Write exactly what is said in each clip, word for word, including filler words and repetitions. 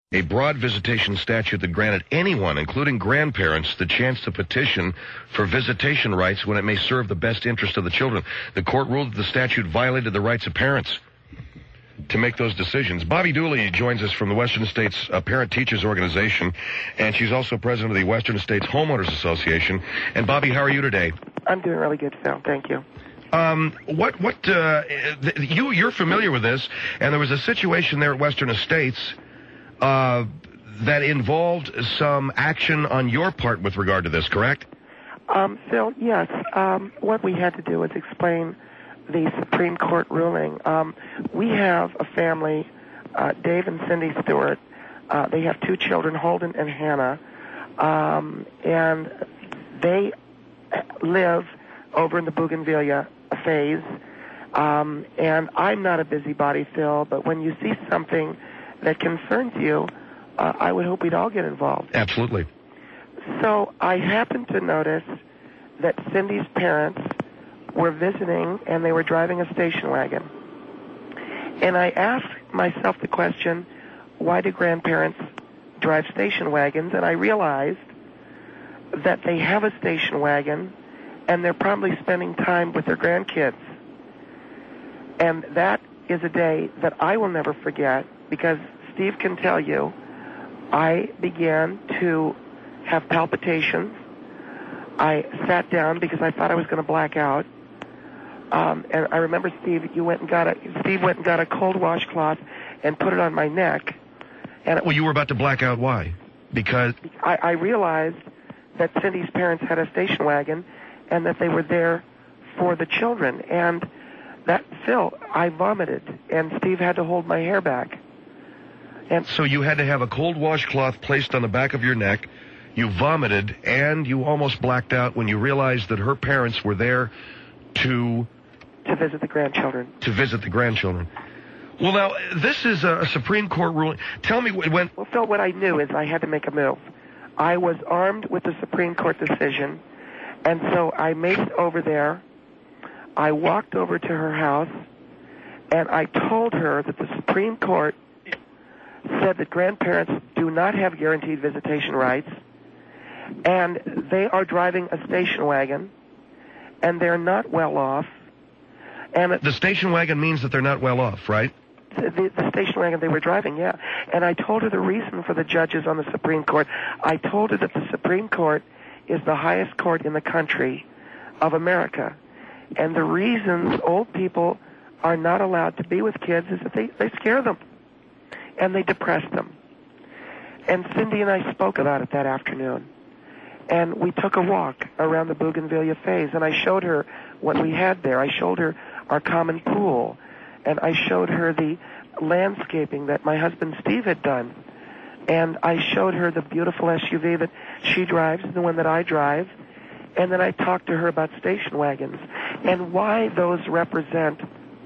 A broad visitation statute that granted anyone, including grandparents, the chance to petition for visitation rights when it may serve the best interest of the children. The court ruled that the statute violated the rights of parents to make those decisions. Bobby Dooley joins us from the Western States uh, Parent Teachers Organization, and she's also president of the Western States Homeowners Association. And Bobby, how are you today? I'm doing really good, Phil. Thank you. Um, what, what, uh, th- you, you're familiar with this, and there was a situation there at Western Estates uh, that involved some action on your part with regard to this, correct? Um, Phil, yes. Um, what we had to do was explain the Supreme Court ruling. Um, we have a family, uh, Dave and Cindy Stewart. Uh, they have two children, Holden and Hannah, um, and they live over in the Bougainvillea phase. Um, and I'm not a busybody, Phil, but when you see something that concerns you, uh, I would hope we'd all get involved. Absolutely. So I happened to notice that Cindy's parents were visiting, and they were driving a station wagon. And I asked myself the question, why do grandparents drive station wagons? And I realized that they have a station wagon, and they're probably spending time with their grandkids. And that is a day that I will never forget, because Steve can tell you, I began to have palpitations. I sat down because I thought I was going to black out. Um, and I remember, Steve, you went and got a Steve went and got a cold washcloth and put it on my neck. And well, you were about to black out. Why? Because I, I realized that Cindy's parents had a station wagon, and that they were there for the children. And that, Phil, I vomited, and Steve had to hold my hair back. And so you had to have a cold washcloth placed on the back of your neck. You vomited, and you almost blacked out when you realized that her parents were there to to visit the grandchildren. To visit the grandchildren. Well, now, this is a Supreme Court ruling. Tell me when... Well, Phil, what I knew is I had to make a move. I was armed with the Supreme Court decision, and so I made it over there. I walked over to her house, and I told her that the Supreme Court said that grandparents do not have guaranteed visitation rights, and they are driving a station wagon, and they're not well off. And the station wagon means that they're not well off, right? The, the station wagon they were driving, yeah. And I told her the reason for the judges on the Supreme Court. I told her that the Supreme Court is the highest court in the country of America. And the reasons old people are not allowed to be with kids is that they, they scare them. And they depress them. And Cindy and I spoke about it that afternoon. And we took a walk around the Bougainvillea phase, and I showed her what we had there. I showed her our common pool, and I showed her the landscaping that my husband Steve had done. And I showed her the beautiful S U V that she drives and the one that I drive. And then I talked to her about station wagons and why those represent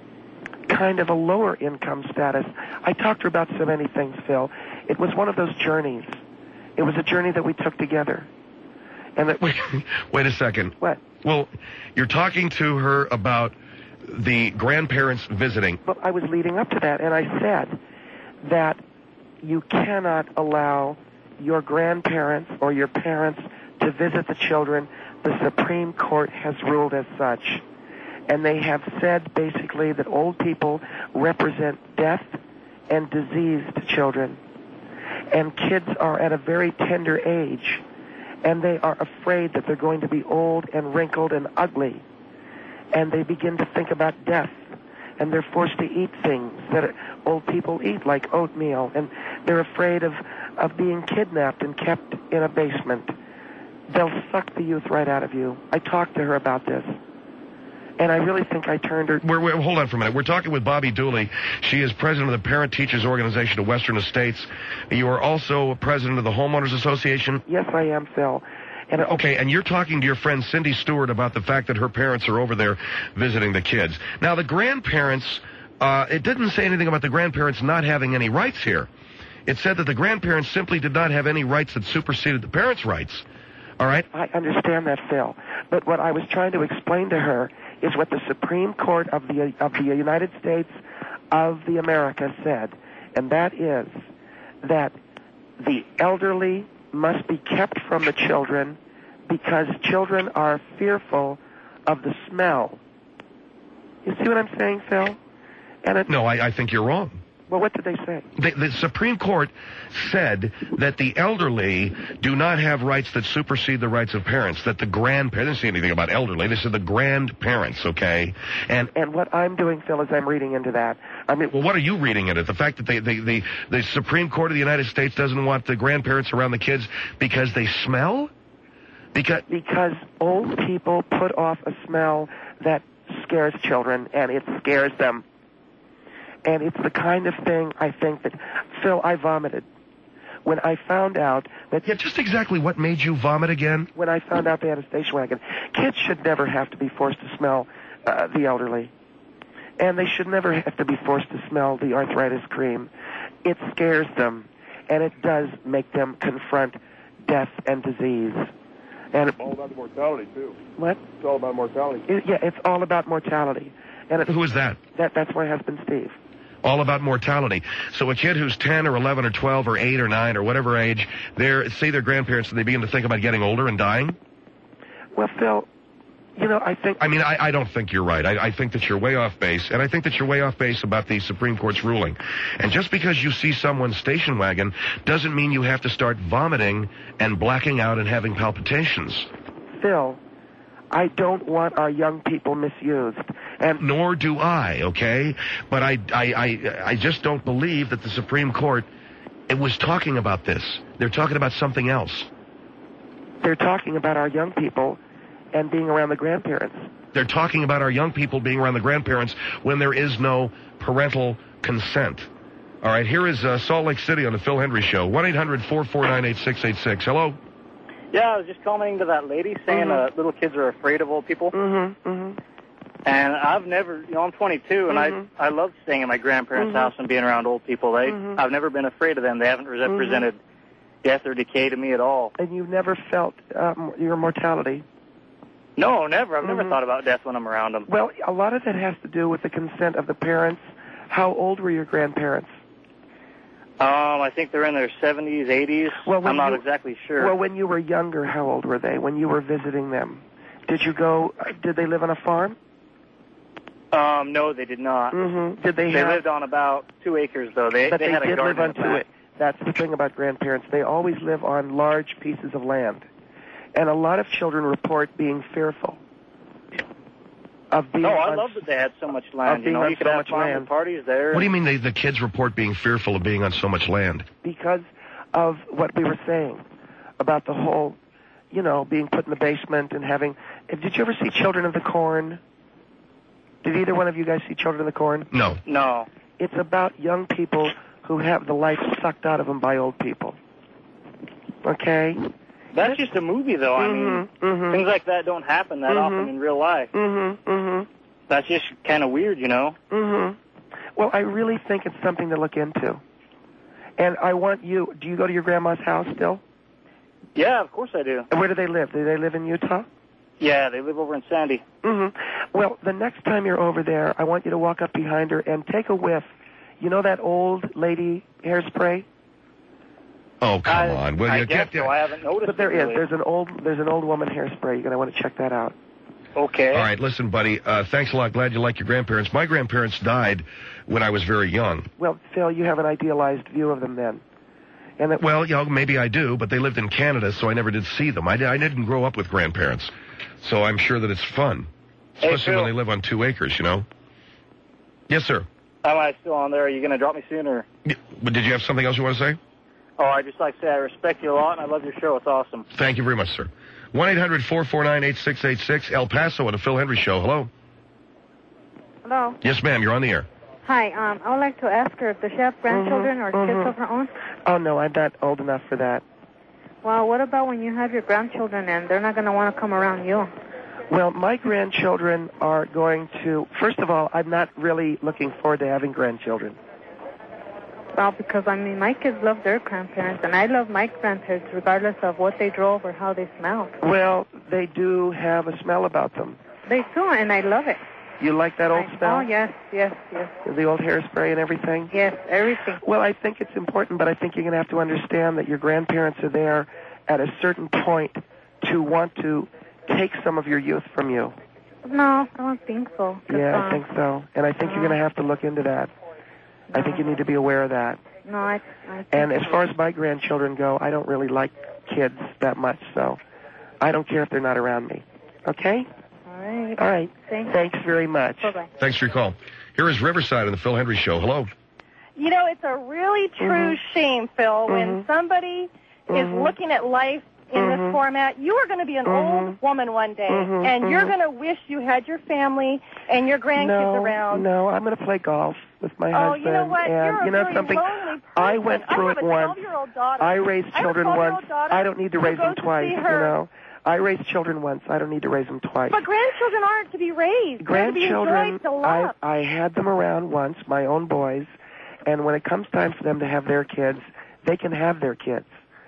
kind of a lower income status. I talked to her about so many things, Phil. It was one of those journeys. It was a journey that we took together. And that wait, wait a second. What? Well, you're talking to her about the grandparents visiting. But I was leading up to that, and I said that you cannot allow your grandparents or your parents to visit the children. The Supreme Court has ruled as such. And they have said basically that old people represent death and disease to children. And kids are at a very tender age, and they are afraid that they're going to be old and wrinkled and ugly. And they begin to think about death, and they're forced to eat things that old people eat, like oatmeal, and they're afraid of, of being kidnapped and kept in a basement. They'll suck the youth right out of you. I talked to her about this, and I really think I turned her... We're, we're, hold on for a minute. We're talking with Bobby Dooley. She is president of the Parent Teachers Organization of Western Estates. You are also president of the Homeowners Association? Yes, I am, Phil. And, uh, okay, and you're talking to your friend Cindy Stewart about the fact that her parents are over there visiting the kids. Now, the grandparents, uh, it didn't say anything about the grandparents not having any rights here. It said that the grandparents simply did not have any rights that superseded the parents' rights. All right? I understand that, Phil. But what I was trying to explain to her is what the Supreme Court of the of the United States of the America said, and that is that the elderly must be kept from the children because children are fearful of the smell. You see what I'm saying, Phil? And it, No, I, I think you're wrong. Well, what did they say? The, the Supreme Court said that the elderly do not have rights that supersede the rights of parents, that the grandparents, they didn't say anything about elderly, they said the grandparents, okay? And And what I'm doing, Phil, is I'm reading into that. I mean, well, what are you reading into it? The fact that they, they, they, the Supreme Court of the United States doesn't want the grandparents around the kids because they smell? Because because old people put off a smell that scares children, and it scares them. And it's the kind of thing I think that, Phil, I vomited when I found out that... Yeah, just exactly what made you vomit again? When I found out they had a station wagon. Kids should never have to be forced to smell uh, the elderly. And they should never have to be forced to smell the arthritis cream. It scares them, and it does make them confront death and disease. And It's all about the mortality, too. what? It's all about mortality. It, yeah, it's all about mortality. And it, Who is that? that that's my husband, Steve. All about mortality. So a kid who's ten or eleven or twelve or eight or nine or whatever age, they're, see their grandparents and they begin to think about getting older and dying? Well, Phil, you know, I think... I mean, I, I don't think you're right. I, I think that you're way off base, and I think that you're way off base about the Supreme Court's ruling. And just because you see someone's station wagon doesn't mean you have to start vomiting and blacking out and having palpitations. Phil, I don't want our young people misused. And Nor do I, okay? But I, I, I, I just don't believe that the Supreme Court it was talking about this. They're talking about something else. they're talking about our young people and being around the grandparents. They're talking about our young people being around the grandparents when there is no parental consent. All right, here is uh, Salt Lake City on the Phil Hendry Show. one eight hundred four four nine eight six eight six. Hello? Yeah, I was just commenting to that lady saying Mhm. uh, little kids are afraid of old people. Mm-hmm, mm-hmm. And I've never, you know, I'm twenty-two, and Mhm. I I love staying at my grandparents' Mhm. house and being around old people. They, Mhm. I've never been afraid of them. They haven't represented death or decay to me at all. And you've never felt um, your mortality. No, never. I've never Mhm. thought about death when I'm around them. Well, a lot of that has to do with the consent of the parents. How old were your grandparents? Um, I think they're in their seventies, eighties. Well, when I'm not you- exactly sure. Well, when you were younger, how old were they? When you were visiting them, did you go? uh, Did they live on a farm? um, no, they did not. Mm-hmm. Did they? They have, lived on about two acres, though. They but they, they, had a did live garden on in the two. back. It. That's the thing about grandparents. They always live on large pieces of land, and a lot of children report being fearful of being. No, I on, love that they had so much land. You being know, on you could so have much farm land. parties there. What do you mean they, the kids report being fearful of being on so much land? because of what we were saying about the whole, you know, being put in the basement and having. Did you ever see Children of the Corn? Did either one of you guys see Children of the Corn? No. No. It's about young people who have the life sucked out of them by old people. Okay? That's just a movie, though. I mean, mm-hmm. things like that don't happen that Mhm. often in real life. Mm-hmm, mm-hmm, That's just kind of weird, you know? mm-hmm. Well, I really think it's something to look into. And I want you, do you go to your grandma's house still? Yeah, of course I do. And where do they live? Do they live in Utah? Yeah, they live over in Sandy. Mm-hmm. Well, the next time you're over there, I want you to walk up behind her and take a whiff. You know that old lady hairspray? Oh, come I, on. Will I you guess get so. I haven't noticed But there it is. really. There's an old. There's an old woman hairspray. You're gonna want to check that out. Okay. All right, listen, buddy. Uh, thanks a lot. Glad you like your grandparents. My grandparents died when I was very young. Well, Phil, you have an idealized view of them then. And that, Well, you know, maybe I do, but they lived in Canada, so I never did see them. I, I didn't grow up with grandparents, so I'm sure that it's fun, Hey, especially Phil. when they live on two acres, you know? Yes, sir. Am I still on there? Are you going to drop me soon? Or? Yeah, but did you have something else you want to say? Oh, I just like to say I respect you a lot, and I love your show. It's awesome. Thank you very much, sir. one eight hundred four four nine eight six eight six, El Paso on the Phil Hendry Show. Hello? Hello. Yes, ma'am. You're on the air. Hi. Um, I would like to ask her if does she have grandchildren or mhm. kids of her own? oh no, I'm not old enough for that. Well, what about when you have your grandchildren and they're not going to want to come around you? Well, my grandchildren are going to. First of all, I'm not really looking forward to having grandchildren. Well, because, I mean, my kids love their grandparents, and I love my grandparents regardless of what they drove or how they smelled. Well, they do have a smell about them. They do, and I love it. You like that old I- smell? Oh, yes, yes, yes. The old hairspray and everything? Yes, everything. Well, I think it's important, but I think you're going to have to understand that your grandparents are there at a certain point to want to take some of your youth from you. No, I don't think so. 'Cause, Yeah, uh, I think so. And I think you're going to have to look into that. I think you need to be aware of that. No, I, I think And as so. far as my grandchildren go, I don't really like kids that much, so I don't care if they're not around me. Okay? All right. All right. Thanks. Thanks very much. Bye-bye. Thanks for your call. Here is Riverside on the Phil Hendry Show. Hello. You know, it's a really true shame, Phil, when Mhm. somebody Mhm. is looking at life in Mhm. this format. You are going to be an Mhm. old woman one day, Mhm, and you're mhm. going to wish you had your family and your grandkids no, around. No, I'm going to play golf with my Oh, husband. you know what? And You're a you know very something? lonely person. I went through I have it a once. twelve-year-old daughter. I raised I have a children twelve-year-old once. daughter I don't need to who raise them goes to twice, see you her. know. I raised children once. I don't need to raise them twice. But grandchildren aren't to be raised. They're to be Grandchildren, enjoyed, to I, love. I had them around once, my own boys, and when it comes time for them to have their kids, they can have their kids.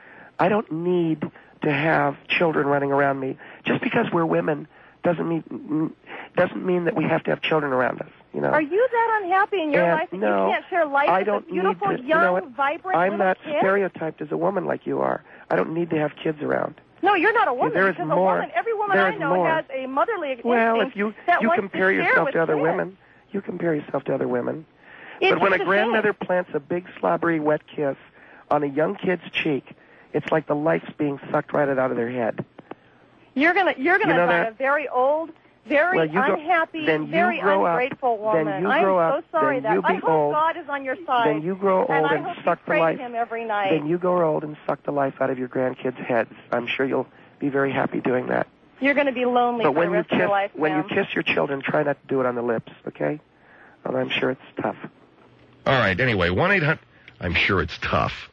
I don't need to have children running around me. Just because we're women doesn't mean doesn't mean that we have to have children around us. You know. Are you that unhappy in your And life that no, you can't share life I with don't a beautiful, need to, young, you know what? vibrant I'm little not kid? stereotyped as a woman like you are. I don't need to have kids around. No, you're not a woman. there is because more. a woman, every woman There I is know more. has a motherly instinct Well, if you that you wants compare to share yourself with to other kids. women, you compare yourself to other women. It's but when a just grandmother shame. plants a big slobbery wet kiss on a young kid's cheek, it's like the life's being sucked right out of their head. You're gonna you're gonna You know find that? a very old, very Well, you go- unhappy, then you very grow up- ungrateful then woman. you I'm grow so up, sorry then that you I be hope old, God is on your side. Then you grow and old I and hope suck you the pray life. to him every night. Then you grow old and suck the life out of your grandkids' heads. I'm sure you'll be very happy doing that. You're going to be lonely But for when the you rest kiss of your life, when ma'am. you kiss your children, try not to do it on the lips, okay? Well, I'm sure it's tough. All right. Anyway, one eight hundred. I'm sure it's tough.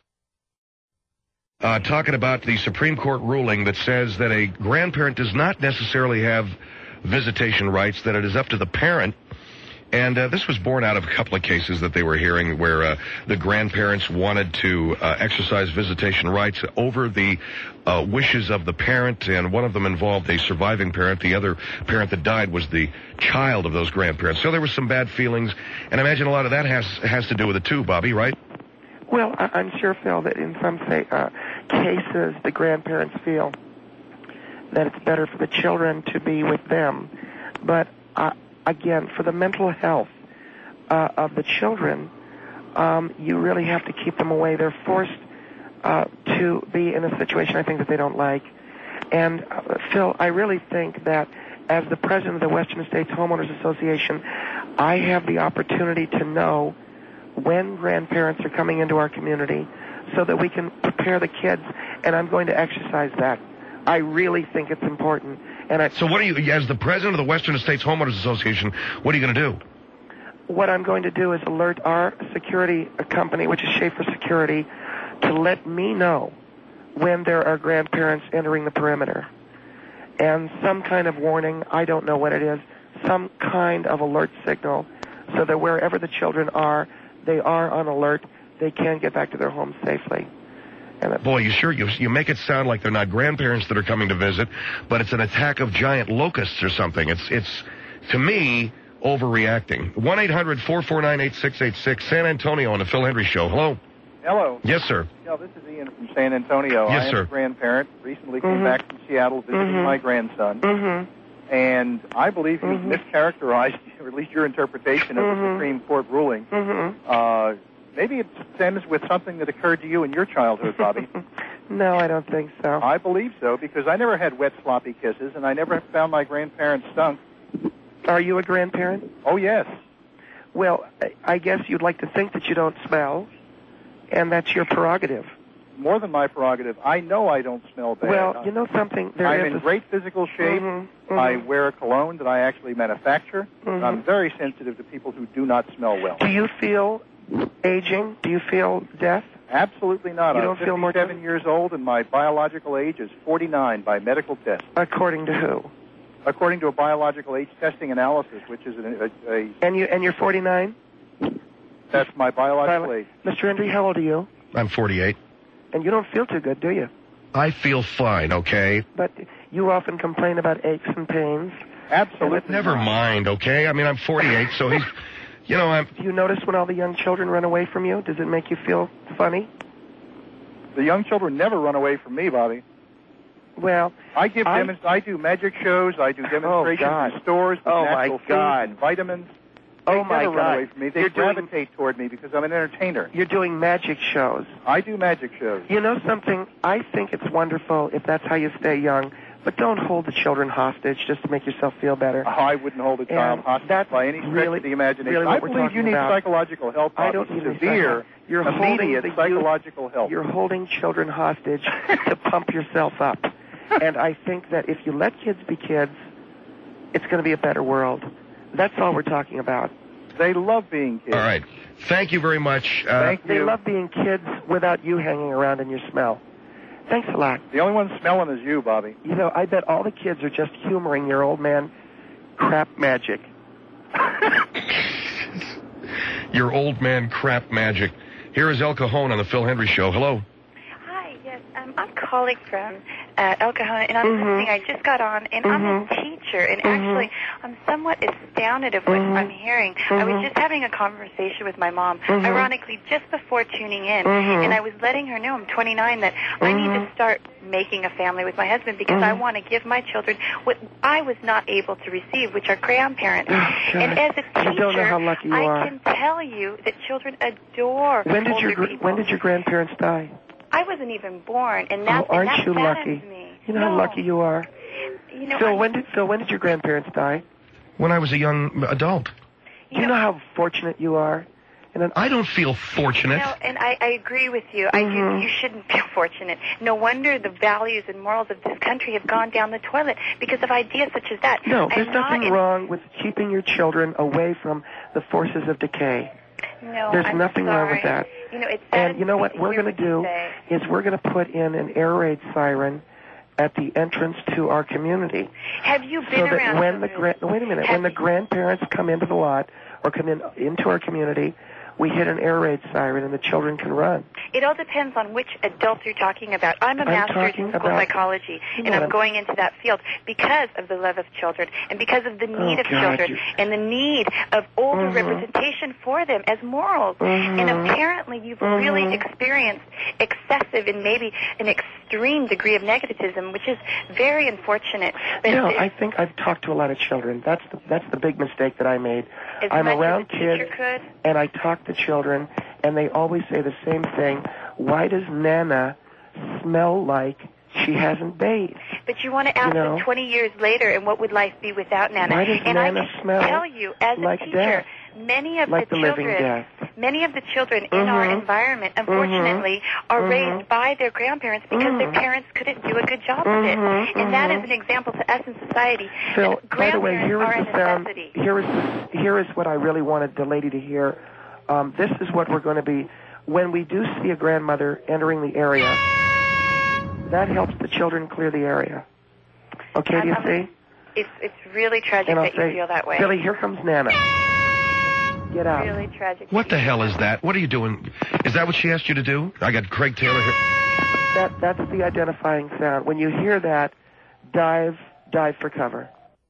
Uh, talking about the Supreme Court ruling that says that a grandparent does not necessarily have visitation rights, that it is up to the parent. And uh, this was born out of a couple of cases that they were hearing where uh, the grandparents wanted to uh, exercise visitation rights over the uh, wishes of the parent, and one of them involved a surviving parent. The other parent that died was the child of those grandparents. So there were some bad feelings, and I imagine a lot of that has has to do with it too, Bobby, right? Well, I- I'm sure, Phil, that in some say, uh, cases the grandparents feel that it's better for the children to be with them. But, uh, again, for the mental health uh, of the children, um, you really have to keep them away. They're forced uh, to be in a situation, I think, that they don't like. And, uh, Phil, I really think that as the president of the Western States Homeowners Association, I have the opportunity to know when grandparents are coming into our community so that we can prepare the kids, and I'm going to exercise that. I really think it's important. And I, So what are you, as the president of the Western States Homeowners Association, what are you going to do? what I'm going to do is alert our security company, which is Schaefer Security, to let me know when there are grandparents entering the perimeter. And some kind of warning, I don't know what it is, some kind of alert signal so that wherever the children are, they are on alert. They can get back to their homes safely. And it, Boy, you sure, you, you make it sound like they're not grandparents that are coming to visit, but it's an attack of giant locusts or something. It's, it's to me, overreacting. one eight hundred four four nine eight six eight six, San Antonio on the Phil Hendry Show. Hello? Hello. Yes, sir. Yeah, this is Ian from San Antonio. Yes, I am sir. a grandparent. Recently came Mhm. back from Seattle visiting Mhm. my grandson. mm-hmm, And I believe you've Mhm. mischaracterized, or at least your interpretation of Mhm. the Supreme Court ruling. mm-hmm. Uh, maybe it stems with something that occurred to you in your childhood, Bobby. No, I don't think so. I believe so, because I never had wet, sloppy kisses, and I never found my grandparents stunk. Are you a grandparent? Oh, yes. Well, I- I guess you'd like to think that you don't smell, and that's your prerogative. More than my prerogative. I know I don't smell bad. Well, you know something? There I'm is in a- great physical shape. Mhm, I mhm. wear a cologne that I actually manufacture. Mhm. I'm very sensitive to people who do not smell well. Do you feel aging? Do you feel death? Absolutely not. You I'm don't feel more fifty-seven years old, and my biological age is forty-nine by medical test, According to who? according to a biological age testing analysis, which is a, a, a And you and you're forty-nine? that's my biological Bio- age. Mister Hendry, how old are you? I'm forty-eight. And you don't feel too good, do you? I feel fine, okay? But you often complain about aches and pains. Absolutely. Never not. mind, okay? I mean, I'm forty-eight, so he's, you know, I'm... Do you notice when all the young children run away from you? Does it make you feel funny? The young children never run away from me, Bobby. Well, I give I- demonst- I do magic shows. I do demonstrations God. in stores with Oh, my natural foods God. and vitamins. They Oh, my never run God. away from me. They You're doing- gravitate toward me because I'm an entertainer. you're doing magic shows. I do magic shows. You know something? I think it's wonderful if that's how you stay young, but don't hold the children hostage just to make yourself feel better. Oh, I wouldn't hold a child And hostage that's by any stretch really- of the imagination. really what I we're believe you talking need about. psychological help. I Bobby. don't need any severe, psycho- You're holding immediate the youth- psychological help. You're holding children hostage to pump yourself up. And I think that if you let kids be kids, it's going to be a better world. That's all we're talking about. They love being kids. All right. Thank you very much. Uh, Thank They you. love being kids without you hanging around in your smell. Thanks a lot. The only one smelling is you, Bobby. You know, I bet all the kids are just humoring your old man crap magic. Your old man crap magic. Here is El Cajon on the Phil Hendry Show. Hello. Hi, yes, um, I'm calling from uh, El Cajon, and I'm Mhm. listening. I just got on, and I'm a Mhm. teacher, and Mhm. actually, I'm somewhat astounded of what Mhm. I'm hearing. I was Mhm. just having a conversation with my mom, Mhm. ironically, just before tuning in, Mhm. and I was letting her know I'm twenty-nine, that I need Mhm. to start making a family with my husband because I Mhm. want to give my children what I was not able to receive, which are grandparents. Oh, God. And as a teacher, You don't know how lucky you I are. can tell you that children adore When did older your gr- people. when did your grandparents die? I wasn't even born, and that, Oh, aren't and that you saddens lucky? me. You know no. how lucky you are. You know, Phil, I'm- when did Phil, when did your grandparents die? When I was a young adult. Do you know how fortunate you are? And then, I don't feel fortunate. No, and I, I agree with you. I do. Mhm. You shouldn't feel fortunate. No wonder the values and morals of this country have gone down the toilet because of ideas such as that. no, there's I'm not nothing in- wrong with keeping your children away from the forces of decay. No, There's I'm nothing sorry. wong with that. You know, it's And you know what we're going to do is we're going to put in an air raid siren at the entrance to our community, Have you been so that around? when the for gra- wait a minute, Have when the you- grandparents come into the lot or come in into our community, we hit an air raid siren and the children can run. It all depends on which adults you're talking about. I'm a I'm master's talking in school about- psychology, You know and what I'm I'm- going into that field because of the love of children and because of the need Oh, of God, children you- and the need of older Mhm. representation for them as morals. Mhm. And apparently you've Mhm. really experienced excessive and maybe an extreme degree of negativism, which is very unfortunate. But No, it- I think I've talked to a lot of children. That's the, that's the big mistake that I made. as I'm much around as a teacher kids, could. and I talk to children, and they always say the same thing. Why does Nana smell like she hasn't bathed? But you want to ask You know? them twenty years later, and what would life be without Nana? Why does and Nana I can smell tell you, as like a teacher, death? many of Like the, the living children, death. many of the children in our Mhm. environment, unfortunately, are Mhm. raised by their grandparents because their Mhm. parents couldn't do a good job of it. Mhm. And that Mhm. is an example to us in society. Phil, that by the way, grandparents here are is a the sound. necessity. Here is the, here is what I really wanted the lady to hear. Um, this is what we're going to be when we do see a grandmother entering the area. That helps the children clear the area. Okay, do you I'm- see? It's it's really tragic And I'll that say, you feel that way. Billy, here comes Nana. Get out. Really tragic. What the hell is that? What are you doing? Is that what she asked you to do? I got Craig Taylor here. That that's the identifying sound. When you hear that, dive dive for cover.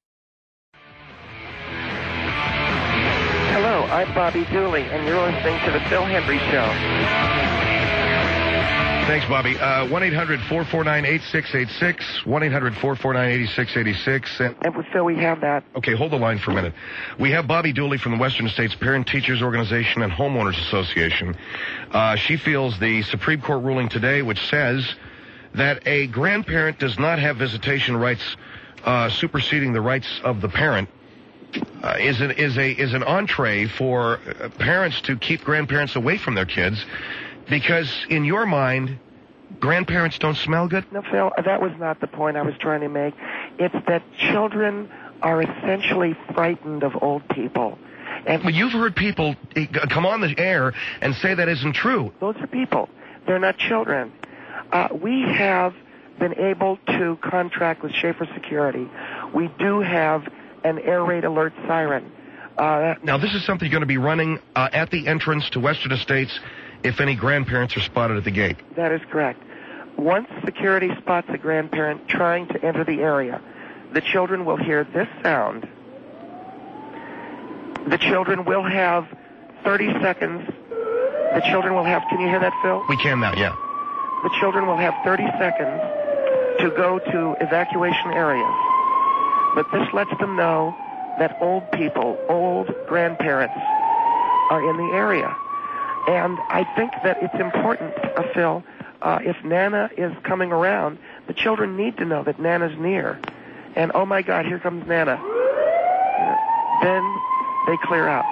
Hello, I'm Bobby Dooley, and you're listening to the Phil Hendry Show. Thanks, Bobby. Uh, one eight hundred four four nine eight six eight six. one eight hundred four four nine eight six eight six. And And with Phil, we have that. okay, hold the line for a minute. We have Bobby Dooley from the Western States Parent Teachers Organization and Homeowners Association. Uh, she feels the Supreme Court ruling today, which says that a grandparent does not have visitation rights uh, superseding the rights of the parent, uh, is an is a is an entree for uh, parents to keep grandparents away from their kids, because in your mind, grandparents don't smell good. No, Phil, that was not the point I was trying to make. It's that children are essentially frightened of old people. And But you've heard people eh, come on the air and say that isn't true. those are people. They're not children. Uh, we have been able to contract with Schaefer Security. We do have an air raid alert siren. Uh, Now, this is something you're going to be running uh, at the entrance to Western Estates if any grandparents are spotted at the gate. that is correct. Once security spots a grandparent trying to enter the area, the children will hear this sound. The children will have thirty seconds. The children will have, can you hear that, Phil? We can now, yeah. The children will have thirty seconds to go to evacuation areas. But this lets them know that old people, old grandparents are in the area. And I think that it's important, uh, Phil, uh, if Nana is coming around, the children need to know that Nana's near. And, oh, my God, here comes Nana. Then they clear out.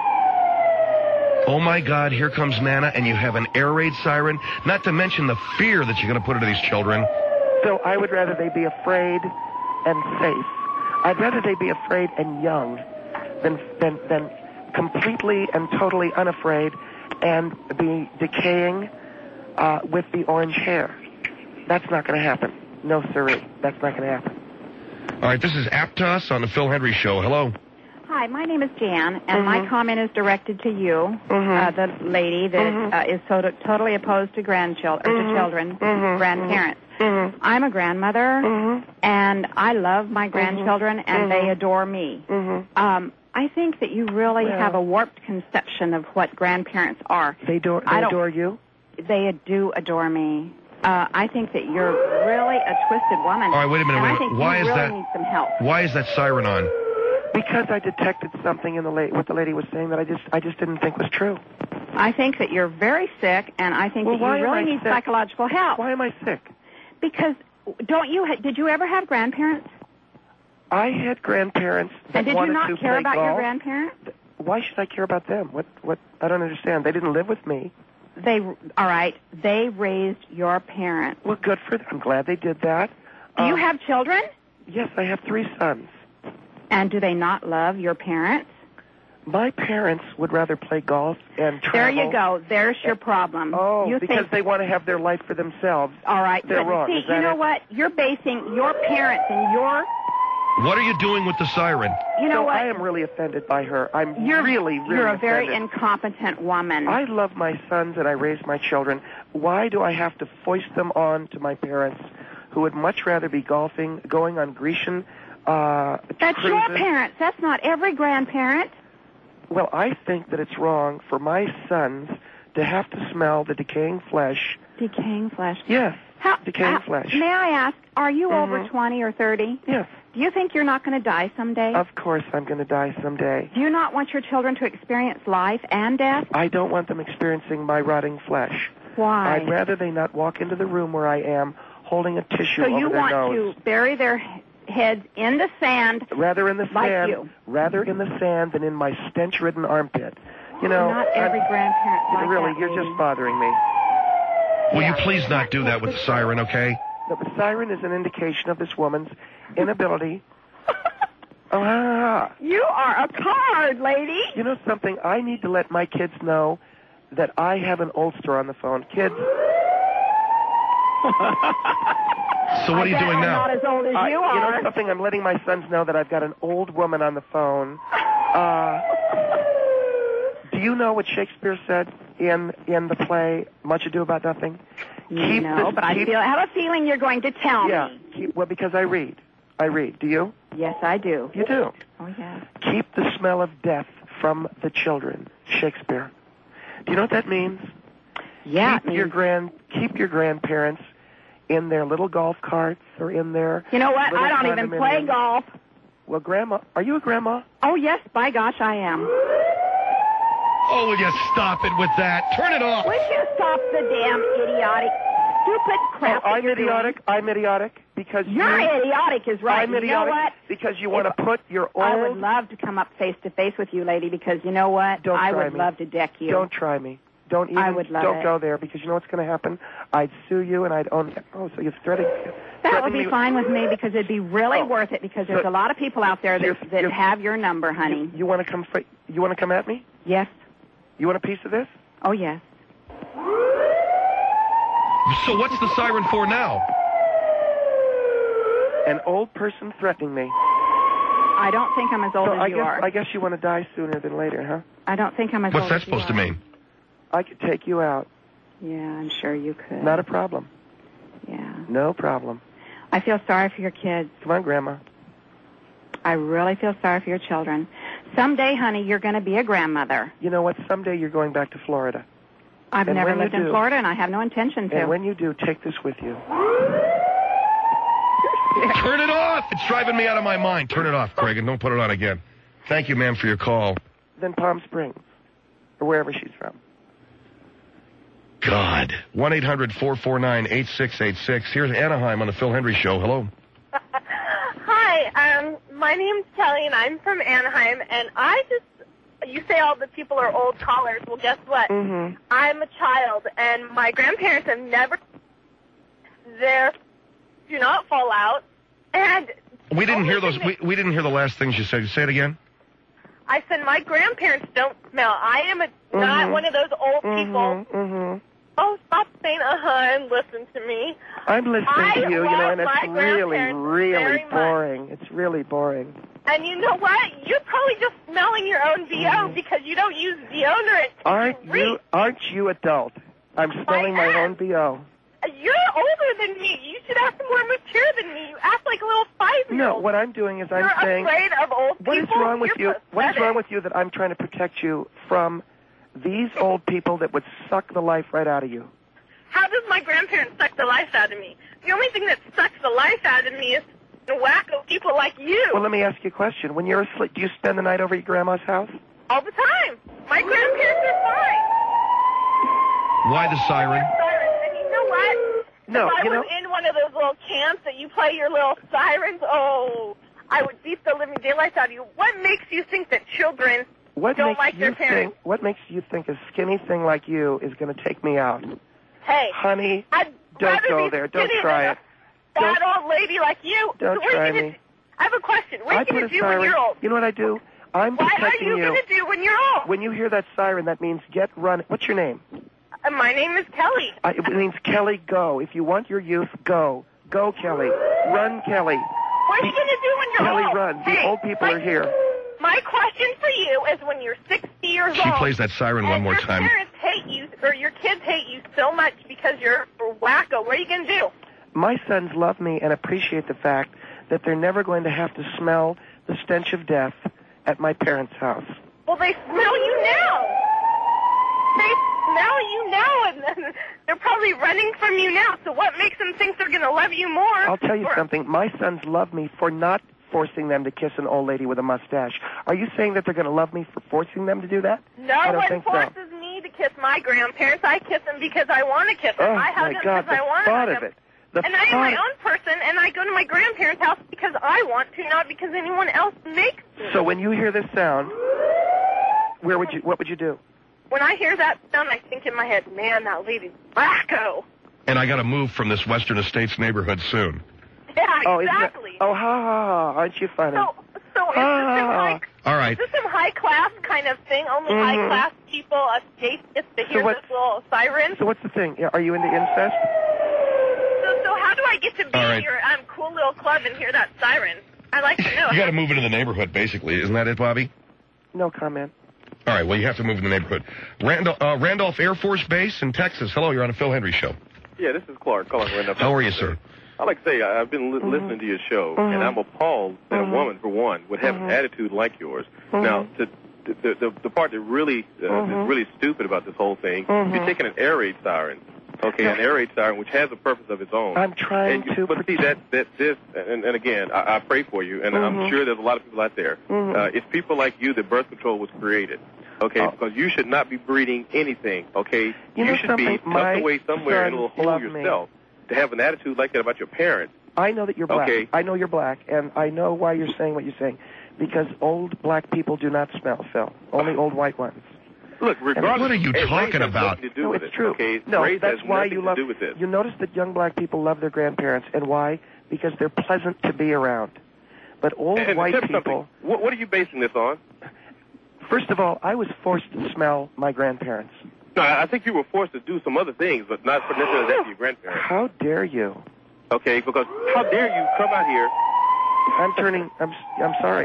Oh, my God, here comes Nana, and you have an air raid siren, not to mention the fear that you're going to put into these children. So I would rather they be afraid and safe. I'd rather they be afraid and young than, than, than completely and totally unafraid and be decaying uh, with the orange hair. That's not going to happen. No, sirree. That's not going to happen. All right, this is Aptos on the Phil Hendry Show. Hello. Hi, my name is Jan, and Mm-hmm. my comment is directed to you, Mm-hmm. uh, the lady that Mm-hmm. uh, is so totally opposed to grandchildren, or Mm-hmm. to children, Mm-hmm. grandparents. Mm-hmm. I'm a grandmother, Mm-hmm. and I love my grandchildren, and Mhm. they adore me. Mm-hmm. Um, I think that you really Well- have a warped conception of what grandparents are. They adore, I they don't- adore you? They do adore me. Uh, I think that you're really a twisted woman. All right, wait a minute, and wait a I think minute. Why you is really that- need some help. Why is that siren on? Because I detected something in the la- what the lady was saying that I just I just didn't think was true. I think that you're very sick, and I think Well, that why you am really I need sick? psychological help. Why am I sick? Because don't you? Ha- did you ever have grandparents? I had grandparents that And did you wanted not to care play about golf. your grandparents? Why should I care about them? What? What? I don't understand. They didn't live with me. They all right. They raised your parents. Well, good for them. I'm glad they did that. Do you Um, have children? Yes, I have three sons. And do they not love your parents? My parents would rather play golf and travel. There you go. There's your problem. Oh, you because think, they want to have their life for themselves. all right. they're but wrong. See, Is that you know it? what? You're basing your parents and your. What are you doing with the siren? You know so what? I am really offended by her. I'm you're really, really You're a very offended. incompetent woman. I love my sons and I raise my children. Why do I have to foist them on to my parents who would much rather be golfing, going on Grecian uh, That's cruises? your parents. That's not every grandparent. Well, I think that it's wrong for my sons to have to smell the decaying flesh. Decaying flesh. Yes, How, decaying uh, flesh. May I ask, are you Mhm. over twenty or thirty? Yes, Do you think you're not going to die someday? of course I'm going to die someday. Do you not want your children to experience life and death? I don't want them experiencing my rotting flesh. Why? I'd rather they not walk into the room where I am holding a tissue so over you their want nose. to bury their h- heads in the sand? Rather in the Like sand, you. rather in the sand than in my stench-ridden armpit. You know, Not every I'm- grandparent like really, that, you're lady. just bothering me. Will Yeah. you please not do that with the siren, okay? The siren is an indication of this woman's inability. Oh, ah. You are a card, lady. You know something? I need to let my kids know that I have an oldster on the phone. Kids, So what are you I bet doing I'm now? not as old as I, you you are. know something? I'm letting my sons know that I've got an old woman on the phone. Uh, do you know what Shakespeare said in in the play Much Ado About Nothing? Keep no, this- but I keep- feel I have a feeling you're going to tell Yeah. me. Keep, well, because I read. I read. Do you? Yes, I do. You do. Oh, yes. Keep the smell of death from the children. Shakespeare. Do you know what that means? Yeah. Keep it your means- grand keep your grandparents in their little golf carts or in their You know what? little I don't even play condominium. golf. Well, grandma, are you a grandma? Oh, yes, by gosh, I am. Oh, will you stop it with that? Turn it off. Would you stop the damn idiotic, stupid crap Oh, that I'm you're idiotic. doing? I'm idiotic because You're you, idiotic is right. I'm You know idiotic what? because you want to put your old. I would love to come up face to face with you, lady, because you know what? Don't I try would me. love to deck you. Don't try me. Don't even. I would love don't it. go there because you know what's going to happen. I'd sue you and I'd own. Oh, so you're threatening. That would threatening be me- fine with me because it'd be really Oh. worth it because there's So- a lot of people out there that, You're- that you're- have your number, honey. You, you want to come? Fi- you want to come at me? Yes. You want a piece of this? Oh, yes. So what's the siren for now? An old person threatening me. I don't think I'm as old so as I you guess are. I guess you want to die sooner than later, huh? I don't think I'm as What's old that as you supposed to are. mean? I could take you out. Yeah, I'm sure you could. Not a problem. Yeah. No problem. I feel sorry for your kids. Come on, Grandma. I really feel sorry for your children. Someday, honey, you're going to be a grandmother. You know what? Someday you're going back to Florida. I've And never when you lived in do- Florida, and I have no intention to. And when you do, take this with you. Turn it off! It's driving me out of my mind. Turn it off, Craig, and don't put it on again. Thank you, ma'am, for your call. Then Palm Springs, or wherever she's from. God. one eight hundred four four nine eight six eight six. Here's Anaheim on the Phil Hendry Show. Hello. Hi, um, my name's Kelly, and I'm from Anaheim, and I just, you say all the people are old callers. Well, guess what? Mm-hmm. I'm a child, and my grandparents have never, they do not fall out, and We didn't only hear those. thing We, we didn't hear the last things you said. Say it again. I said my grandparents don't smell. I am a, not Mhm. one of those old people. Mm-hmm. Mm-hmm. Oh, stop saying uh-huh and listen to me. I'm listening I to you, you know, love and it's my really, grandparents really very much. boring. It's really boring. And you know what? You're probably just smelling your own B O because you don't use deodorant. Aren't Read. you? Aren't you adult? I'm smelling my am. own B O. You're older than me. You should act more mature than me. You act like a little five-year-old. No, what I'm doing is I'm You're saying, afraid of old what is people. wrong with You're you? What is pathetic. wrong with you that I'm trying to protect you from these old people that would suck the life right out of you? How does my grandparents suck the life out of me? The only thing that sucks the life out of me is wacko people like you. Well, let me ask you a question. When you're asleep, do you spend the night over at your grandma's house? All the time. My grandparents are fine. Why the siren? Sirens. And you know what? No, if I you was know- in one of those little camps that you play your little sirens, oh, I would beat the living daylights out of you. What makes you think that children What don't makes like you their parents? think? What makes you think a skinny thing like you is going to take me out? Hey, Honey, I'd don't rather go be there. Don't skinny try than it. a fat old lady like you. Don't so what try are you gonna, me. I have a question. What are I you put going a to do when siren. you're old? You know what I do? I'm What are protecting you going to do when you're old? When you hear that siren, that means get run. What's your name? Uh, my name is Kelly. I, it means Kelly, go. If you want your youth, go. Go, Kelly. Run, Kelly. What are you going to do when you're Kelly, old? run. The Hey, old people my, are here. My question for you is when you're sixty years She old. plays that siren one and more your time. parents hate you, or your kids hate you so much because you're a wacko. What are you going to do? My sons love me and appreciate the fact that they're never going to have to smell the stench of death at my parents' house. Well, they smell you now. They smell you now, and then they're probably running from you now. So what makes them think they're going to love you more? I'll tell you Or- something. My sons love me for not forcing them to kiss an old lady with a mustache. Are you saying that they're going to love me for forcing them to do that? No I don't one think so. forces me to kiss my grandparents. I kiss them because I want to kiss them. Oh, I hug my them God, because the I want to thought hug of them. it. The And I am thought my of- own person, and I go to my grandparents' house because I want to, not because anyone else makes me. So when you hear this sound, where would you? What would you do? When I hear that sound, I think in my head, man, that lady's wacko. And I got to move from this Western Estates neighborhood soon. Yeah, Oh, isn't it? exactly. Oh, ha ha ha! Aren't you funny? So, so is this some Ah. high, All right. is this some high class kind of thing? Only Mhm. high class people escape just to hear what- this little siren. So what's the thing? Yeah, Are you into incest? So, so how do I get to be All right. in your um, cool little club and hear that siren? I'd like to know. You got to move into the neighborhood, basically. Isn't that it, Bobby? No comment. All right, well, you have to move in the neighborhood. Randolph, uh, Randolph Air Force Base in Texas. Hello, you're on a Phil Hendry Show. Yeah, this is Clark calling right now. How are you, sir? I like to say I- I've been li- Mhm. listening to your show, Mhm. and I'm appalled that Mhm. a woman, for one, would have Mhm. an attitude like yours. Mhm. Now, to, the, the the part that really uh, Mhm. is really stupid about this whole thing, Mhm. you're taking an air raid siren, okay, Yeah. an air raid siren which has a purpose of its own. I'm trying and you, to. but see that that this, and, and again, I, I pray for you, and I'm Mhm. sure there's a lot of people out there. Mhm. Uh, it's people like you that birth control was created. Okay, Oh. because you should not be breeding anything. Okay, You know should be something? tucked My away somewhere in a little sons hole love me. yourself. To have an attitude like that about your parents. I know that you're black. Okay. I know you're black, and I know why you're saying what you're saying. Because old black people do not smell, Phil. Only old white ones. Look, regardless, What are you hey, race talking has about? nothing to do No, with it's it, true. Okay, No, race that's has why nothing you to love. do with this. You notice that young black people love their grandparents, and why? Because they're pleasant to be around. But old and white tell me people. something. What, what are you basing this on? First of all, I was forced to smell my grandparents. No, I I think you were forced to do some other things, but not for necessarily that to your grandparents. How dare you? Okay, because how dare you come out here? I'm turning. I'm. I'm sorry.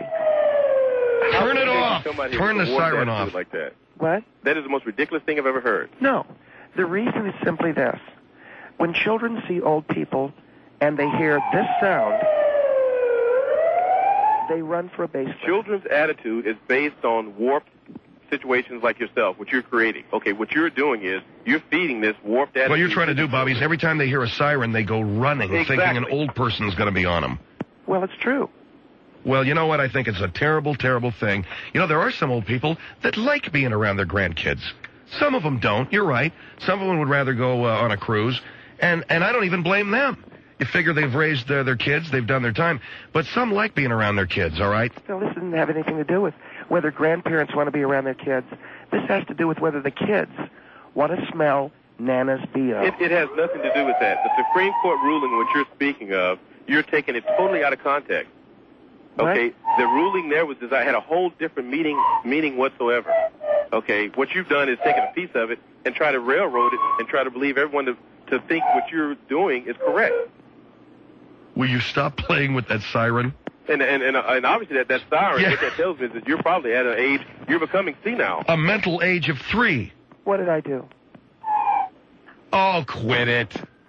how Turn it dare you off. come out here Turn with the a warped siren attitude off. Like that. What? That is the most ridiculous thing I've ever heard. No. The reason is simply this. When children see old people and they hear this sound, They run for a baseline. Children's attitude is based on warped situations like yourself, what you're creating. Okay, what you're doing is you're feeding this warped attitude. What you're trying to do, Bobby, is every time they hear a siren, they go running, Exactly. thinking an old person's going to be on them. Well, it's true. Well, you know what? I think it's a terrible, terrible thing. You know, there are some old people that like being around their grandkids. Some of them don't. You're right. Some of them would rather go uh, on a cruise, and and I don't even blame them. You figure they've raised uh, their kids, they've done their time, but some like being around their kids. All right. Still, this doesn't have anything to do with whether grandparents want to be around their kids. This has to do with whether the kids want to smell Nana's B O. It, it has nothing to do with that. The Supreme Court ruling, what you're speaking of, you're taking it totally out of context. Okay, What? the ruling there was I had a whole different meaning meaning whatsoever. Okay, what you've done is taken a piece of it and try to railroad it and try to believe everyone to to think what you're doing is correct. Will you stop playing with that siren? And and and, and obviously that that siren, Yeah. what that tells me is that you're probably at an age you're becoming senile. A mental age of three. What did I do? Oh, quit it.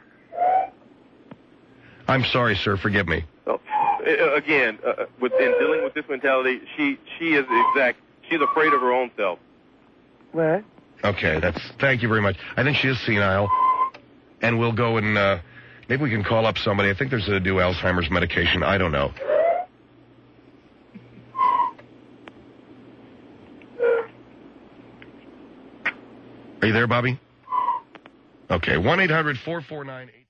I'm sorry, sir. Forgive me. So, uh, again, uh, with in dealing with this mentality, she she is exact. She's afraid of her own self. What? Okay, that's. Thank you very much. I think she is senile, and we'll go and uh, maybe we can call up somebody. I think there's a new Alzheimer's medication. I don't know. Are you there, Bobby? Okay, one eight hundred four four nine eight